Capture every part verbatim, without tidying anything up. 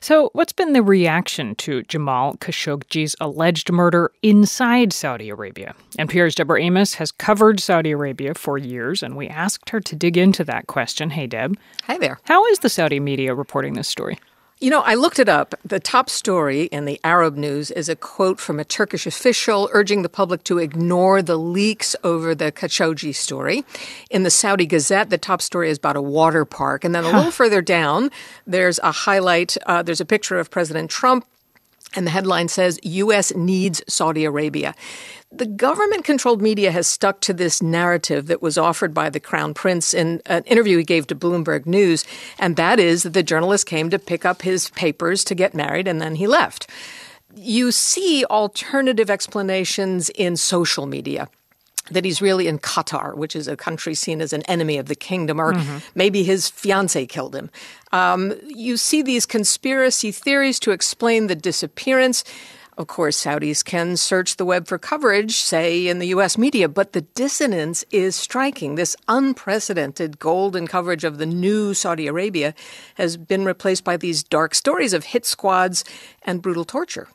So what's been the reaction to Jamal Khashoggi's alleged murder inside Saudi Arabia? N P R's Deborah Amos has covered Saudi Arabia for years, and we asked her to dig into that question. Hey, Deb. Hi there. How is the Saudi media reporting this story? You know, I looked it up. The top story in the Arab news is a quote from a Turkish official urging the public to ignore the leaks over the Khashoggi story. In the Saudi Gazette, the top story is about a water park. And then a little further down, there's a highlight. Uh, there's a picture of President Trump. And the headline says, U S needs Saudi Arabia. The government-controlled media has stuck to this narrative that was offered by the Crown Prince in an interview he gave to Bloomberg News, and that is that the journalist came to pick up his papers to get married, and then he left. You see alternative explanations in social media. That he's really in Qatar, which is a country seen as an enemy of the kingdom, or mm-hmm. maybe his fiancée killed him. Um, you see these conspiracy theories to explain the disappearance. Of course, Saudis can search the web for coverage, say, in the U S media, but the dissonance is striking. This unprecedented golden coverage of the new Saudi Arabia has been replaced by these dark stories of hit squads and brutal torture.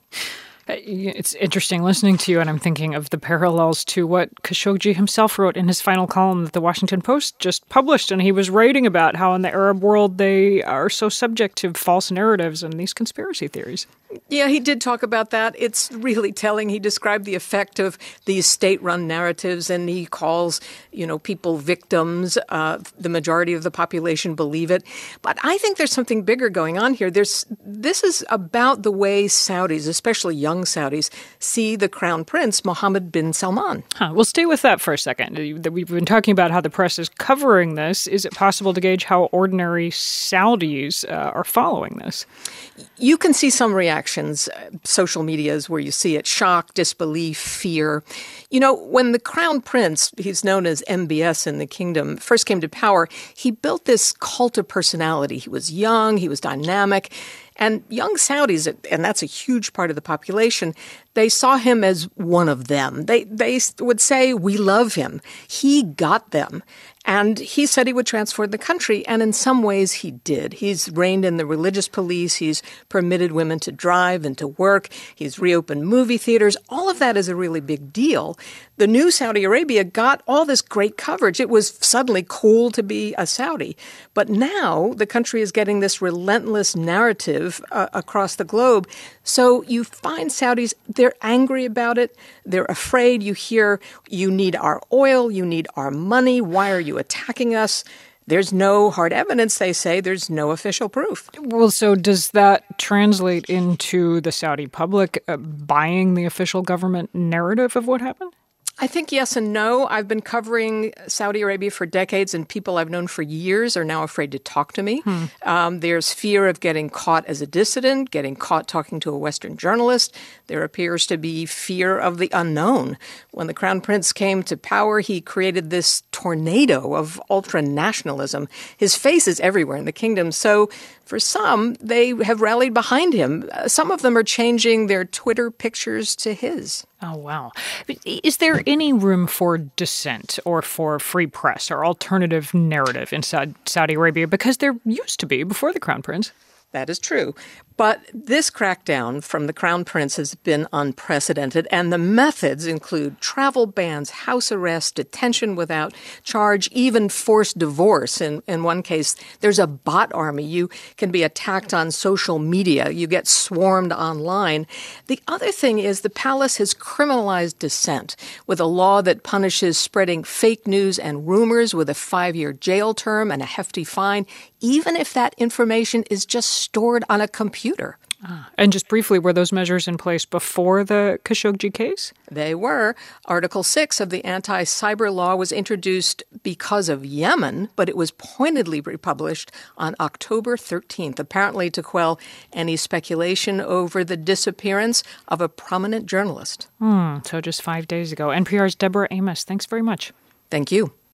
It's interesting listening to you, and I'm thinking of the parallels to what Khashoggi himself wrote in his final column that the Washington Post just published, and he was writing about how in the Arab world they are so subject to false narratives and these conspiracy theories. Yeah, he did talk about that. It's really telling. He described the effect of these state-run narratives, and he calls, you know, people victims. Uh, the majority of the population believe it. But I think there's something bigger going on here. There's this is about the way Saudis, especially young Saudis, see the Crown Prince, Mohammed bin Salman. Huh. We'll stay with that for a second. We've been talking about how the press is covering this. Is it possible to gauge how ordinary Saudis uh, are following this? You can see some reactions. Social media is where you see it. Shock, disbelief, fear. You know, when the Crown Prince, he's known as M B S in the kingdom, first came to power, he built this cult of personality. He was young, he was dynamic. And young Saudis, and that's a huge part of the population, they saw him as one of them. They they would say, we love him. He got them. And he said he would transform the country, and in some ways he did. He's reined in the religious police. He's permitted women to drive and to work. He's reopened movie theaters. All of that is a really big deal. The new Saudi Arabia got all this great coverage. It was suddenly cool to be a Saudi. But now the country is getting this relentless narrative uh, across the globe. So you find Saudis, they're angry about it. They're afraid. You hear, you need our oil. You need our money. Why are you attacking us? There's no hard evidence, they say. There's no official proof. Well, so does that translate into the Saudi public uh, buying the official government narrative of what happened? I think yes and no. I've been covering Saudi Arabia for decades, and people I've known for years are now afraid to talk to me. Hmm. Um, there's fear of getting caught as a dissident, getting caught talking to a Western journalist. There appears to be fear of the unknown. When the Crown Prince came to power, he created this tornado of ultra-nationalism. His face is everywhere in the kingdom. So for some, they have rallied behind him. Some of them are changing their Twitter pictures to his. Oh, wow. Is there any room for dissent or for free press or alternative narrative in Saudi Arabia? Because there used to be before the Crown Prince. That is true. But this crackdown from the Crown Prince has been unprecedented, and the methods include travel bans, house arrest, detention without charge, even forced divorce. In, in one case, there's a bot army. You can be attacked on social media. You get swarmed online. The other thing is the palace has criminalized dissent with a law that punishes spreading fake news and rumors with a five-year jail term and a hefty fine, even if that information is just stored on a computer. Ah. And just briefly, were those measures in place before the Khashoggi case? They were. Article six of the anti-cyber law was introduced because of Yemen, but it was pointedly republished on October thirteenth, apparently to quell any speculation over the disappearance of a prominent journalist. Hmm, so just five days ago. N P R's Deborah Amos, thanks very much. Thank you.